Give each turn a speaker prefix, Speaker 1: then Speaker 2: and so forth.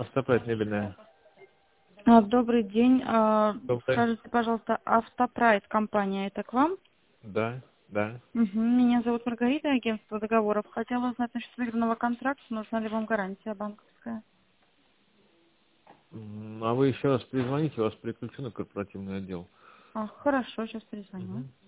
Speaker 1: Автопрайс мебельная.
Speaker 2: Добрый день.
Speaker 1: Добрый.
Speaker 2: Скажите, пожалуйста, Автопрайс компания, это к вам?
Speaker 1: Да, да.
Speaker 2: Меня зовут Маргарита, агентство договоров. Хотела узнать насчет выигранного контракта, нужна ли вам гарантия банковская?
Speaker 1: А вы еще раз перезвоните, вас переключу на корпоративный отдел.
Speaker 2: Хорошо, сейчас перезвоню.
Speaker 1: Мгм.